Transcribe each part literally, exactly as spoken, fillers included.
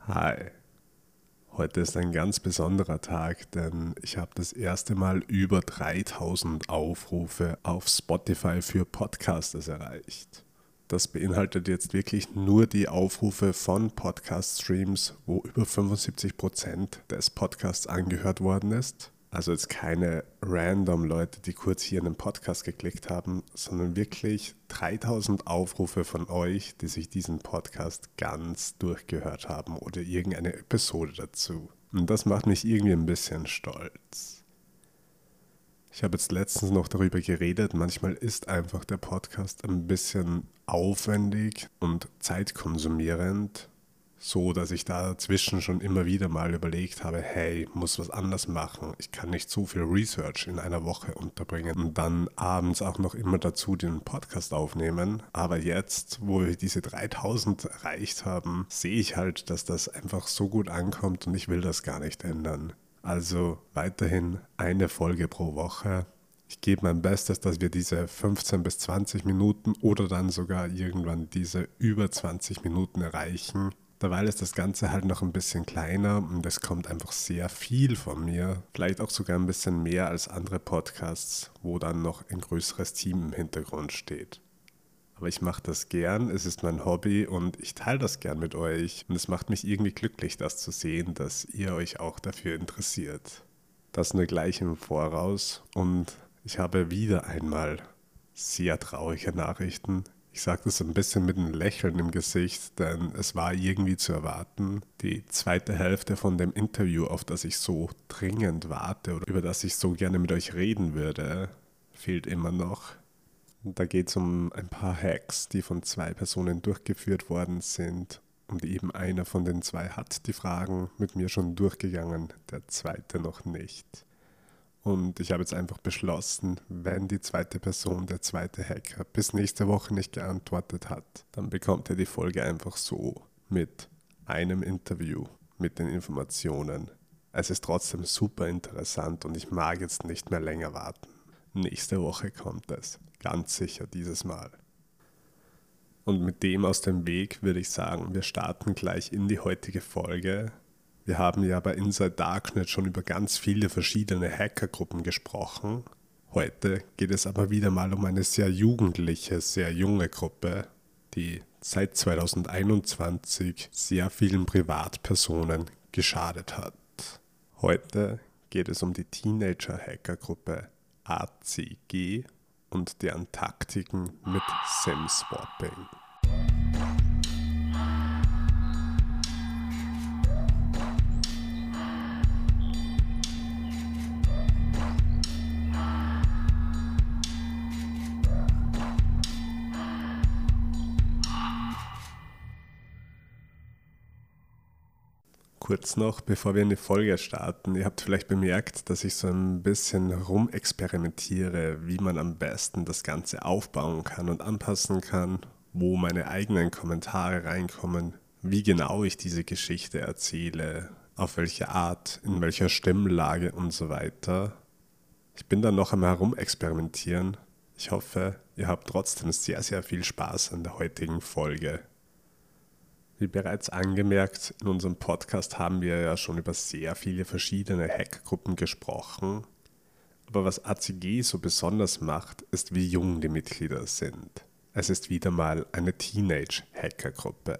Hi, heute ist ein ganz besonderer Tag, denn ich habe das erste Mal über dreitausend Aufrufe auf Spotify für Podcasters erreicht. Das beinhaltet jetzt wirklich nur die Aufrufe von Podcast-Streams, wo über fünfundsiebzig Prozent des Podcasts angehört worden ist. Also jetzt keine random Leute, die kurz hier in den Podcast geklickt haben, sondern wirklich dreitausend Aufrufe von euch, die sich diesen Podcast ganz durchgehört haben oder irgendeine Episode dazu. Und das macht mich irgendwie ein bisschen stolz. Ich habe jetzt letztens noch darüber geredet, manchmal ist einfach der Podcast ein bisschen aufwendig und zeitkonsumierend, so dass ich dazwischen schon immer wieder mal überlegt habe, hey, muss was anders machen. Ich kann nicht so viel Research in einer Woche unterbringen und dann abends auch noch immer dazu den Podcast aufnehmen. Aber jetzt, wo wir diese dreitausend erreicht haben, sehe ich halt, dass das einfach so gut ankommt und ich will das gar nicht ändern. Also weiterhin eine Folge pro Woche. Ich gebe mein Bestes, dass wir diese fünfzehn bis zwanzig Minuten oder dann sogar irgendwann diese über zwanzig Minuten erreichen. Derweil ist das Ganze halt noch ein bisschen kleiner und es kommt einfach sehr viel von mir. Vielleicht auch sogar ein bisschen mehr als andere Podcasts, wo dann noch ein größeres Team im Hintergrund steht. Aber ich mache das gern, es ist mein Hobby und ich teile das gern mit euch. Und es macht mich irgendwie glücklich, das zu sehen, dass ihr euch auch dafür interessiert. Das nur gleich im Voraus und ich habe wieder einmal sehr traurige Nachrichten. Ich sage das ein bisschen mit einem Lächeln im Gesicht, denn es war irgendwie zu erwarten. Die zweite Hälfte von dem Interview, auf das ich so dringend warte oder über das ich so gerne mit euch reden würde, fehlt immer noch. Da geht es um ein paar Hacks, die von zwei Personen durchgeführt worden sind. Und eben einer von den zwei hat die Fragen mit mir schon durchgegangen, der zweite noch nicht. Und ich habe jetzt einfach beschlossen, wenn die zweite Person, der zweite Hacker, bis nächste Woche nicht geantwortet hat, dann bekommt er die Folge einfach so mit einem Interview, mit den Informationen. Es ist trotzdem super interessant und ich mag jetzt nicht mehr länger warten. Nächste Woche kommt es, ganz sicher dieses Mal. Und mit dem aus dem Weg würde ich sagen, wir starten gleich in die heutige Folge. Wir haben ja bei Inside Darknet schon über ganz viele verschiedene Hackergruppen gesprochen. Heute geht es aber wieder mal um eine sehr jugendliche, sehr junge Gruppe, die seit zweitausendeinundzwanzig sehr vielen Privatpersonen geschadet hat. Heute geht es um die Teenager-Hackergruppe A C G und deren Taktiken mit SIM-Swapping. Kurz noch, bevor wir in die Folge starten, ihr habt vielleicht bemerkt, dass ich so ein bisschen rumexperimentiere, wie man am besten das Ganze aufbauen kann und anpassen kann, wo meine eigenen Kommentare reinkommen, wie genau ich diese Geschichte erzähle, auf welche Art, in welcher Stimmlage und so weiter. Ich bin dann noch einmal herumexperimentieren. Ich hoffe, ihr habt trotzdem sehr, sehr viel Spaß an der heutigen Folge. Wie bereits angemerkt, in unserem Podcast haben wir ja schon über sehr viele verschiedene Hackgruppen gesprochen. Aber was A C G so besonders macht, ist, wie jung die Mitglieder sind. Es ist wieder mal eine Teenage-Hackergruppe.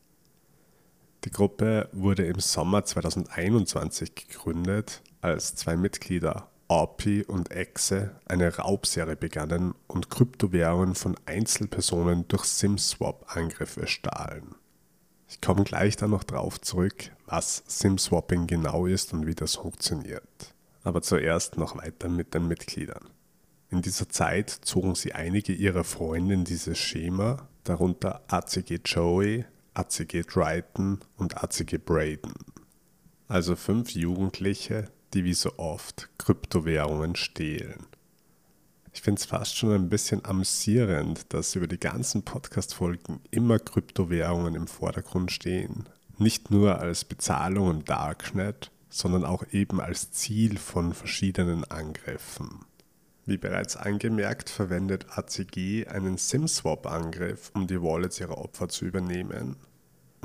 Die Gruppe wurde im Sommer zweitausendeinundzwanzig gegründet, als zwei Mitglieder, Orpi und Exe, eine Raubserie begannen und Kryptowährungen von Einzelpersonen durch SIM-Swap-Angriffe stahlen. Ich komme gleich dann noch drauf zurück, was SIM-Swapping genau ist und wie das funktioniert. Aber zuerst noch weiter mit den Mitgliedern. In dieser Zeit zogen sie einige ihrer Freunde in dieses Schema, darunter A C G Joey, A C G Triton und A C G Braden. Also fünf Jugendliche, die wie so oft Kryptowährungen stehlen. Ich finde es fast schon ein bisschen amüsierend, dass über die ganzen Podcast-Folgen immer Kryptowährungen im Vordergrund stehen. Nicht nur als Bezahlung im Darknet, sondern auch eben als Ziel von verschiedenen Angriffen. Wie bereits angemerkt, verwendet A C G einen SIM-Swap-Angriff, um die Wallets ihrer Opfer zu übernehmen.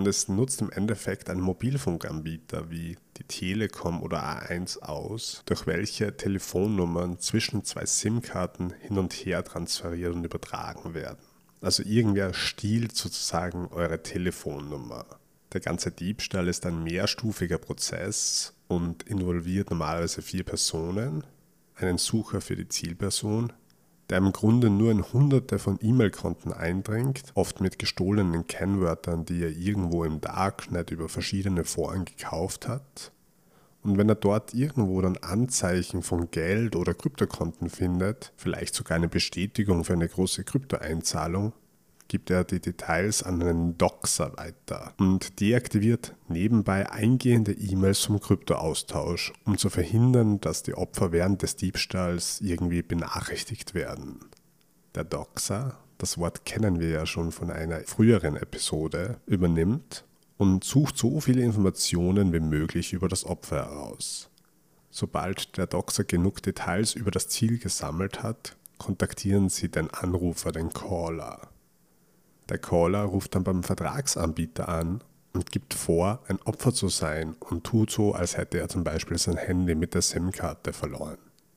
Und es nutzt im Endeffekt einen Mobilfunkanbieter wie die Telekom oder A eins aus, durch welche Telefonnummern zwischen zwei SIM-Karten hin und her transferiert und übertragen werden. Also irgendwer stiehlt sozusagen eure Telefonnummer. Der ganze Diebstahl ist ein mehrstufiger Prozess und involviert normalerweise vier Personen, einen Sucher für die Zielperson, der im Grunde nur in Hunderte von E-Mail-Konten eindringt, oft mit gestohlenen Kennwörtern, die er irgendwo im Darknet über verschiedene Foren gekauft hat. Und wenn er dort irgendwo dann Anzeichen von Geld- oder Kryptokonten findet, vielleicht sogar eine Bestätigung für eine große Kryptoeinzahlung, gibt er die Details an einen Doxer weiter und deaktiviert nebenbei eingehende E-Mails zum Kryptoaustausch, um zu verhindern, dass die Opfer während des Diebstahls irgendwie benachrichtigt werden. Der Doxer, das Wort kennen wir ja schon von einer früheren Episode, übernimmt und sucht so viele Informationen wie möglich über das Opfer heraus. Sobald der Doxer genug Details über das Ziel gesammelt hat, kontaktieren sie den Anrufer, den Caller. Der Caller ruft dann beim Vertragsanbieter an und gibt vor, ein Opfer zu sein und tut so, als hätte er zum Beispiel sein Handy mit der SIM-Karte verloren.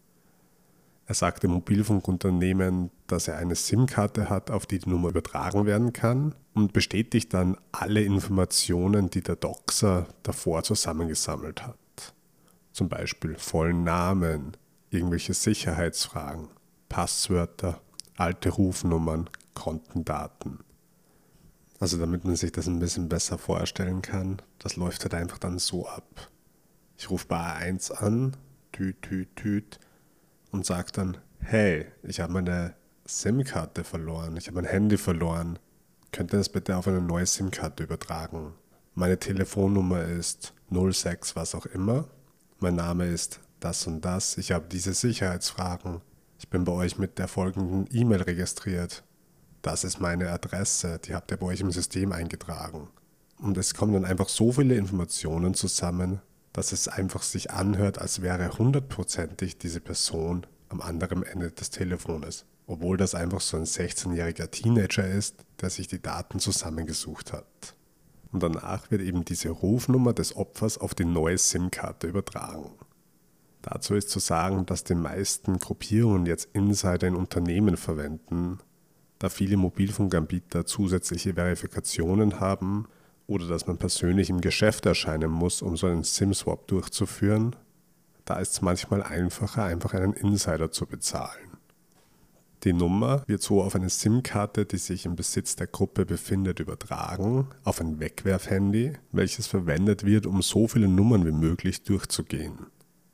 Er sagt dem Mobilfunkunternehmen, dass er eine SIM-Karte hat, auf die die Nummer übertragen werden kann und bestätigt dann alle Informationen, die der Doxer davor zusammengesammelt hat. Zum Beispiel vollen Namen, irgendwelche Sicherheitsfragen, Passwörter, alte Rufnummern, Kontendaten. Also damit man sich das ein bisschen besser vorstellen kann, das läuft halt einfach dann so ab. Ich rufe bei A eins an, tüt, tüt, tüt und sage dann, hey, ich habe meine SIM-Karte verloren, ich habe mein Handy verloren. Könnt ihr das bitte auf eine neue SIM-Karte übertragen? Meine Telefonnummer ist null sechs was auch immer. Mein Name ist das und das. Ich habe diese Sicherheitsfragen. Ich bin bei euch mit der folgenden E-Mail registriert. Das ist meine Adresse, die habt ihr bei euch im System eingetragen. Und es kommen dann einfach so viele Informationen zusammen, dass es einfach sich anhört, als wäre hundertprozentig diese Person am anderen Ende des Telefones. Obwohl das einfach so ein sechzehnjähriger Teenager ist, der sich die Daten zusammengesucht hat. Und danach wird eben diese Rufnummer des Opfers auf die neue SIM-Karte übertragen. Dazu ist zu sagen, dass die meisten Gruppierungen jetzt Insider in Unternehmen verwenden, da viele Mobilfunkanbieter zusätzliche Verifikationen haben oder dass man persönlich im Geschäft erscheinen muss, um so einen SIM-Swap durchzuführen. Da ist es manchmal einfacher, einfach einen Insider zu bezahlen. Die Nummer wird so auf eine SIM-Karte, die sich im Besitz der Gruppe befindet, übertragen, auf ein Wegwerfhandy, welches verwendet wird, um so viele Nummern wie möglich durchzugehen.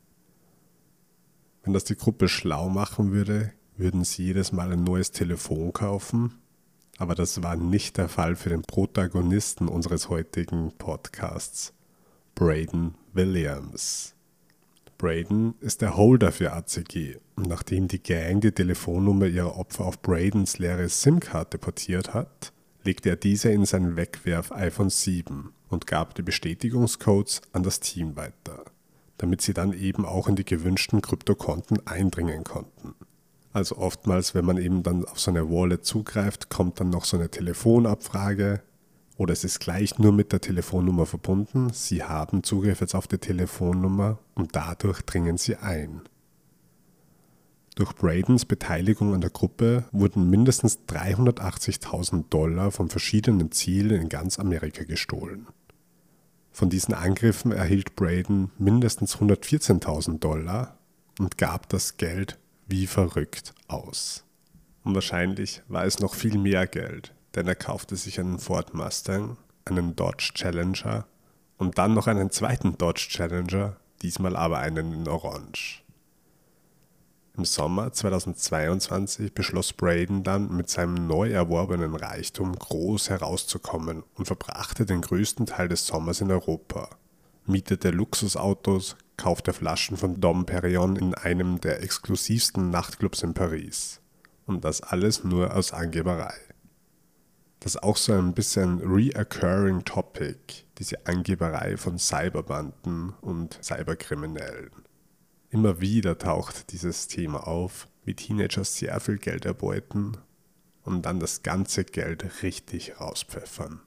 Wenn das die Gruppe schlau machen würde, würden sie jedes Mal ein neues Telefon kaufen, aber das war nicht der Fall für den Protagonisten unseres heutigen Podcasts, Braden Williams. Braden ist der Holder für A C G und nachdem die Gang die Telefonnummer ihrer Opfer auf Bradens leere SIM-Karte portiert hat, legte er diese in seinen Wegwerf iPhone sieben und gab die Bestätigungscodes an das Team weiter, damit sie dann eben auch in die gewünschten Kryptokonten eindringen konnten. Also oftmals, wenn man eben dann auf so eine Wallet zugreift, kommt dann noch so eine Telefonabfrage oder es ist gleich nur mit der Telefonnummer verbunden. Sie haben Zugriff jetzt auf die Telefonnummer und dadurch dringen sie ein. Durch Bradens Beteiligung an der Gruppe wurden mindestens dreihundertachtzigtausend Dollar von verschiedenen Zielen in ganz Amerika gestohlen. Von diesen Angriffen erhielt Braden mindestens hundertvierzehntausend Dollar und gab das Geld wie verrückt aus. Und wahrscheinlich war es noch viel mehr Geld, denn er kaufte sich einen Ford Mustang, einen Dodge Challenger und dann noch einen zweiten Dodge Challenger, diesmal aber einen in Orange. Im Sommer zweitausendzweiundzwanzig beschloss Braden dann, mit seinem neu erworbenen Reichtum groß herauszukommen und verbrachte den größten Teil des Sommers in Europa, mietete Luxusautos, kaufte Flaschen von Dom Perignon in einem der exklusivsten Nachtclubs in Paris. Und das alles nur aus Angeberei. Das ist auch so ein bisschen reoccurring Topic, diese Angeberei von Cyberbanden und Cyberkriminellen. Immer wieder taucht dieses Thema auf, wie Teenager sehr viel Geld erbeuten und dann das ganze Geld richtig rauspfeffern.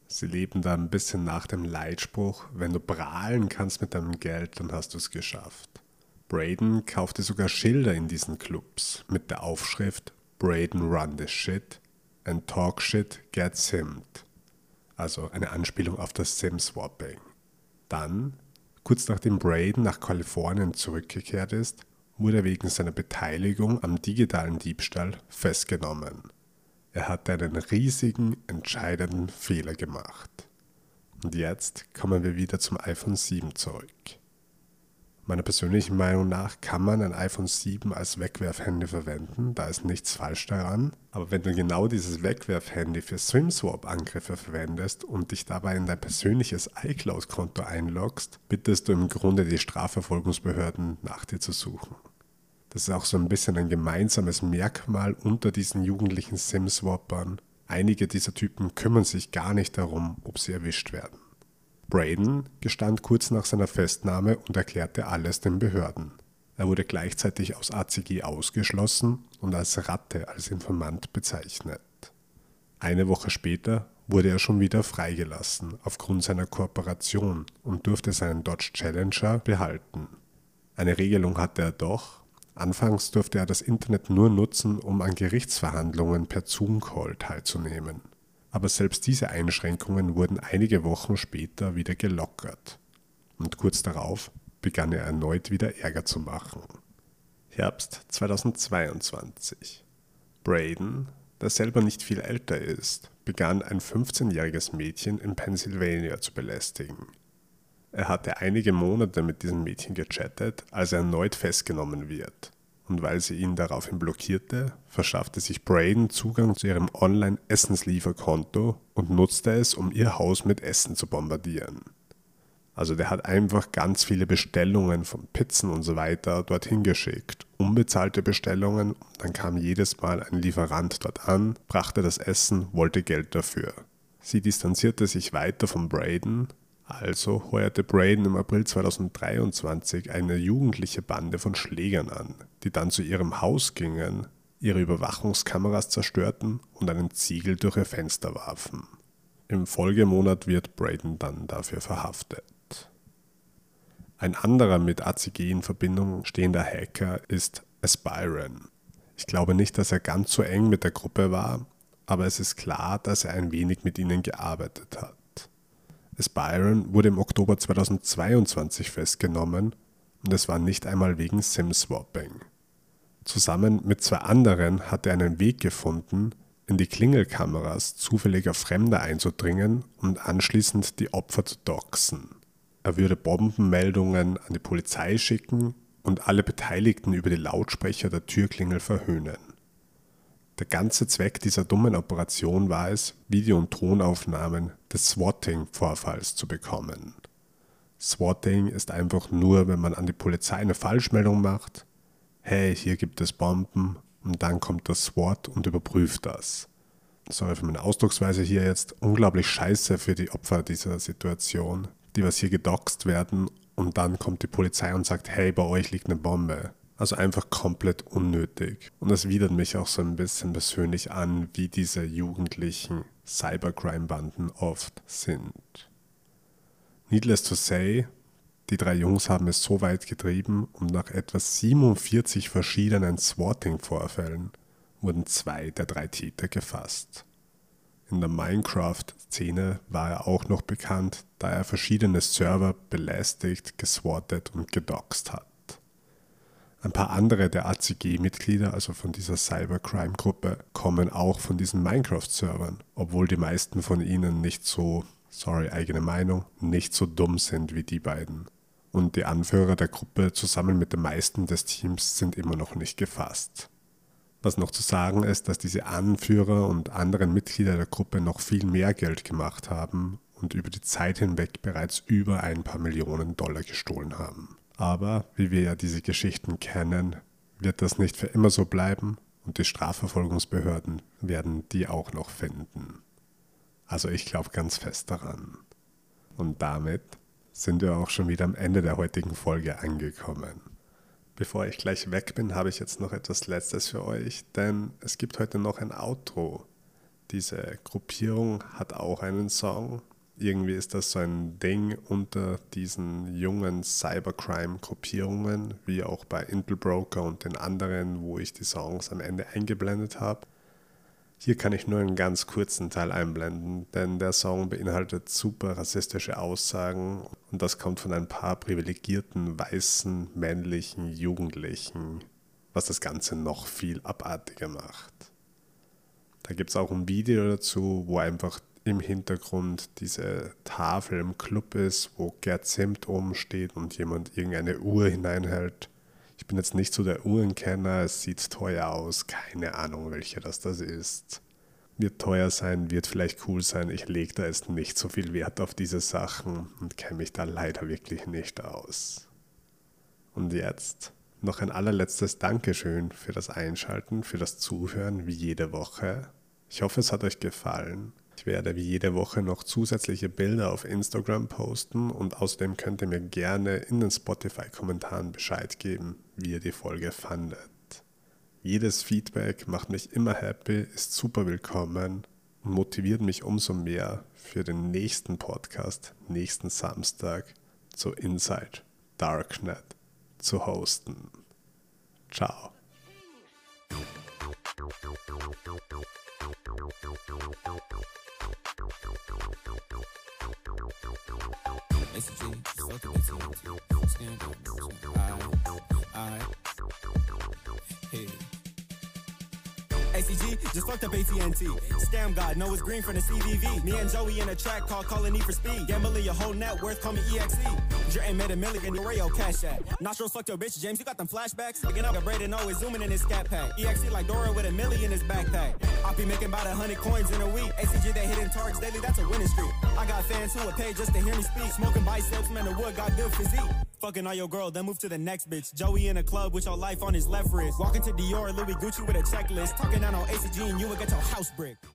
Sie leben da ein bisschen nach dem Leitspruch, wenn du prahlen kannst mit deinem Geld, dann hast du es geschafft. Braden kaufte sogar Schilder in diesen Clubs mit der Aufschrift Braden run the shit and talk shit gets simmed. Also eine Anspielung auf das Sim-Swapping. Dann, kurz nachdem Braden nach Kalifornien zurückgekehrt ist, wurde er wegen seiner Beteiligung am digitalen Diebstahl festgenommen. Er hatte einen riesigen, entscheidenden Fehler gemacht. Und jetzt kommen wir wieder zum iPhone sieben zurück. Meiner persönlichen Meinung nach kann man ein iPhone sieben als Wegwerfhandy verwenden, da ist nichts falsch daran. Aber wenn du genau dieses Wegwerfhandy für SIM-Swap-Angriffe verwendest und dich dabei in dein persönliches iCloud-Konto einloggst, bittest du im Grunde die Strafverfolgungsbehörden nach dir zu suchen. Das ist auch so ein bisschen ein gemeinsames Merkmal unter diesen jugendlichen SIM-Swappern. Einige dieser Typen kümmern sich gar nicht darum, ob sie erwischt werden. Braden gestand kurz nach seiner Festnahme und erklärte alles den Behörden. Er wurde gleichzeitig aus A C G ausgeschlossen und als Ratte als Informant bezeichnet. Eine Woche später wurde er schon wieder freigelassen aufgrund seiner Kooperation und durfte seinen Dodge Challenger behalten. Eine Regelung hatte er doch. Anfangs durfte er das Internet nur nutzen, um an Gerichtsverhandlungen per Zoom-Call teilzunehmen. Aber selbst diese Einschränkungen wurden einige Wochen später wieder gelockert. Und kurz darauf begann er erneut wieder Ärger zu machen. Herbst zweitausendzweiundzwanzig. Braden, der selber nicht viel älter ist, begann ein fünfzehnjähriges Mädchen in Pennsylvania zu belästigen. Er hatte einige Monate mit diesem Mädchen gechattet, als er erneut festgenommen wird. Und weil sie ihn daraufhin blockierte, verschaffte sich Braden Zugang zu ihrem Online-Essenslieferkonto und nutzte es, um ihr Haus mit Essen zu bombardieren. Also der hat einfach ganz viele Bestellungen von Pizzen und so weiter dorthin geschickt. Unbezahlte Bestellungen, dann kam jedes Mal ein Lieferant dort an, brachte das Essen, wollte Geld dafür. Sie distanzierte sich weiter von Braden. Also heuerte Braden im April zweitausenddreiundzwanzig eine jugendliche Bande von Schlägern an, die dann zu ihrem Haus gingen, ihre Überwachungskameras zerstörten und einen Ziegel durch ihr Fenster warfen. Im Folgemonat wird Braden dann dafür verhaftet. Ein anderer mit A C G in Verbindung stehender Hacker ist Aspiron. Ich glaube nicht, dass er ganz so eng mit der Gruppe war, aber es ist klar, dass er ein wenig mit ihnen gearbeitet hat. Aspiron wurde im Oktober zweitausendzweiundzwanzig festgenommen und es war nicht einmal wegen SIM-Swapping. Zusammen mit zwei anderen hat er einen Weg gefunden, in die Klingelkameras zufälliger Fremder einzudringen und anschließend die Opfer zu doxen. Er würde Bombenmeldungen an die Polizei schicken und alle Beteiligten über die Lautsprecher der Türklingel verhöhnen. Der ganze Zweck dieser dummen Operation war es, Video- und Tonaufnahmen des Swatting-Vorfalls zu bekommen. Swatting ist einfach nur, wenn man an die Polizei eine Falschmeldung macht, hey, hier gibt es Bomben, und dann kommt das SWAT und überprüft das. Sorry für meine Ausdrucksweise hier jetzt, unglaublich scheiße für die Opfer dieser Situation, die was hier gedoxt werden und dann kommt die Polizei und sagt, hey, bei euch liegt eine Bombe. Also einfach komplett unnötig. Und das widert mich auch so ein bisschen persönlich an, wie diese jugendlichen Cybercrime-Banden oft sind. Needless to say, die drei Jungs haben es so weit getrieben und nach etwa siebenundvierzig verschiedenen Swatting-Vorfällen wurden zwei der drei Täter gefasst. In der Minecraft-Szene war er auch noch bekannt, da er verschiedene Server belästigt, geswattet und gedoxt hat. Ein paar andere der A C G-Mitglieder, also von dieser Cybercrime-Gruppe, kommen auch von diesen Minecraft-Servern, obwohl die meisten von ihnen nicht so, sorry, eigene Meinung, nicht so dumm sind wie die beiden. Und die Anführer der Gruppe zusammen mit den meisten des Teams sind immer noch nicht gefasst. Was noch zu sagen ist, dass diese Anführer und anderen Mitglieder der Gruppe noch viel mehr Geld gemacht haben und über die Zeit hinweg bereits über ein paar Millionen Dollar gestohlen haben. Aber, wie wir ja diese Geschichten kennen, wird das nicht für immer so bleiben und die Strafverfolgungsbehörden werden die auch noch finden. Also ich glaube ganz fest daran. Und damit sind wir auch schon wieder am Ende der heutigen Folge angekommen. Bevor ich gleich weg bin, habe ich jetzt noch etwas Letztes für euch, denn es gibt heute noch ein Outro. Diese Gruppierung hat auch einen Song. Irgendwie ist das so ein Ding unter diesen jungen Cybercrime-Gruppierungen, wie auch bei Intel Broker und den anderen, wo ich die Songs am Ende eingeblendet habe. Hier kann ich nur einen ganz kurzen Teil einblenden, denn der Song beinhaltet super rassistische Aussagen und das kommt von ein paar privilegierten, weißen, männlichen Jugendlichen, was das Ganze noch viel abartiger macht. Da gibt es auch ein Video dazu, wo einfach im Hintergrund diese Tafel im Club ist, wo Gerd Zimt oben steht und jemand irgendeine Uhr hineinhält. Ich bin jetzt nicht so der Uhrenkenner, es sieht teuer aus, keine Ahnung, welche das das ist. Wird teuer sein, wird vielleicht cool sein, ich lege da jetzt nicht so viel Wert auf diese Sachen und kenne mich da leider wirklich nicht aus. Und jetzt noch ein allerletztes Dankeschön für das Einschalten, für das Zuhören, wie jede Woche. Ich hoffe, es hat euch gefallen. Ich werde wie jede Woche noch zusätzliche Bilder auf Instagram posten und außerdem könnt ihr mir gerne in den Spotify-Kommentaren Bescheid geben, wie ihr die Folge fandet. Jedes Feedback macht mich immer happy, ist super willkommen und motiviert mich umso mehr für den nächsten Podcast, nächsten Samstag zu Inside Darknet zu hosten. Ciao. A C G, fuck the A T and T, stand up, I, I, hey. A C G, just fucked up A T and T. Scam God, know it's green from the C V V. Me and Joey in a track called Calling Need for Speed. Gambling your whole net worth, call me E X E. Jordan made a million, the Rayo cash at. Nostrils fucked your bitch, James, you got them flashbacks? Again, I got Braden always zooming in his scat pack. E X E like Dora with a million in his backpack. I'll be making about a hundred coins in a week. A C G, they hitting targets daily, that's a winning streak. I got fans who would pay just to hear me speak. Smoking biceps, man, the wood got good physique. Fucking all your girl, then move to the next bitch. Joey in a club with your life on his left wrist. Walking to Dior, Louis Gucci with a checklist. Talking down on A C G and you would get your house brick.